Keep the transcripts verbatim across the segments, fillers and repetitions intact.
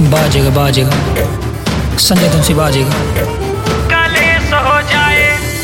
बाजेगा बाजेगा संजय तुमसे बाजेगा। कलेश हो जाए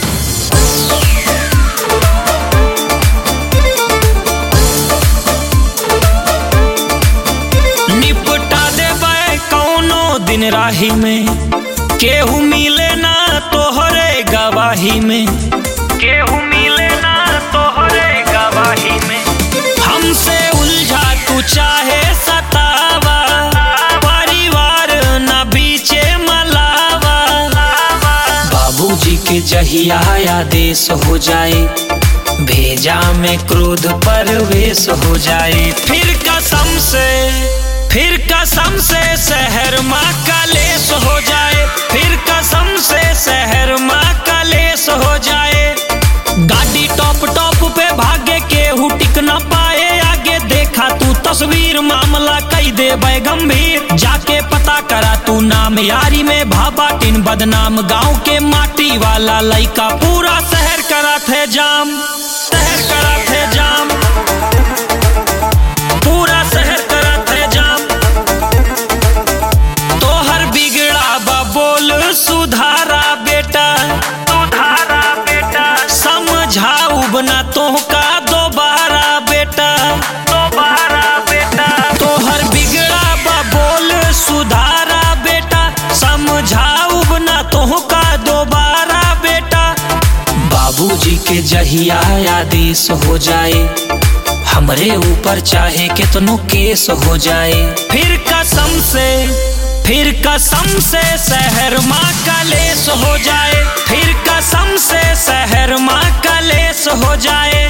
निपटा देबे कौनो दिन राही में, केहू मिले ना तोहरे गवाही में, केहू मिले ना तोहरे गवाही में। हमसे उलझा तू चाहे सतावा, परिवार न बीचे मलावा। बाबूजी के जहिया आदेश हो जाए, भेजा में क्रोध परवेश हो जाए। फिर कसम से फिर कसम से शहर माँ कलेश हो जाए, फिर कसम से शहर माँ कलेश हो जाए। गाड़ी टॉप टॉप पे भागे केहू टिक न पाए आगे, देखा तू तस्वीर मामला कई दे गंभीर। जाके पता करा तू नाम यारी में भाबा टिन बदनाम, गांव के माटी वाला लइका पूरा शहर करा थे जाम, शहर करा थे जाम, पूरा शहर करा थे जाम। तोहर बिगड़ा बा बोल सुधारा बेटा, सुधारा बेटा, समझाऊ बना तोहका दोबारा बेटा, दोबारा बेटा। तोहर बिगड़ा बा बोल सुधारा बेटा, समझाऊ बना तोहका दोबारा बेटा। बाबूजी के जहिया आदेश हो जाए, हमरे ऊपर चाहे कितनो केस हो जाए। फिर कसम से फिर कसम से शहर माँ कलेश हो जाए, फिर कसम से शहर माँ कलेश हो जाए।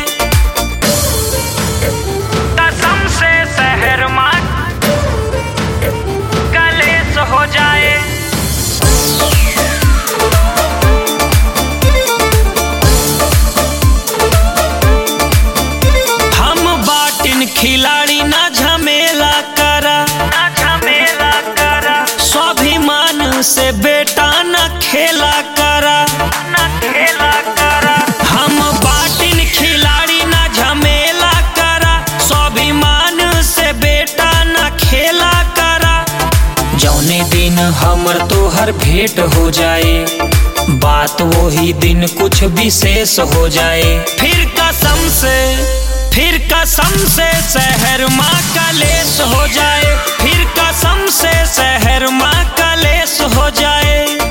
कसम से शहर माँ कलेश हो जाए। खिलाड़ी ना झमेला करा, ना झमेला करा, स्वाभिमान से बेटा ना खेला करा, ना खेला करा। हम बाटिन खिलाड़ी ना झमेला करा, स्वाभिमान से बेटा ना खेला करा। जौने दिन हमर तोहर भेंट हो जाए, बात वही दिन कुछ विशेष हो जाए। फिर कसम से फिर कसम से शहर माँ कलेश हो जाए, फिर कसम से शहर माँ कलेश हो जाए।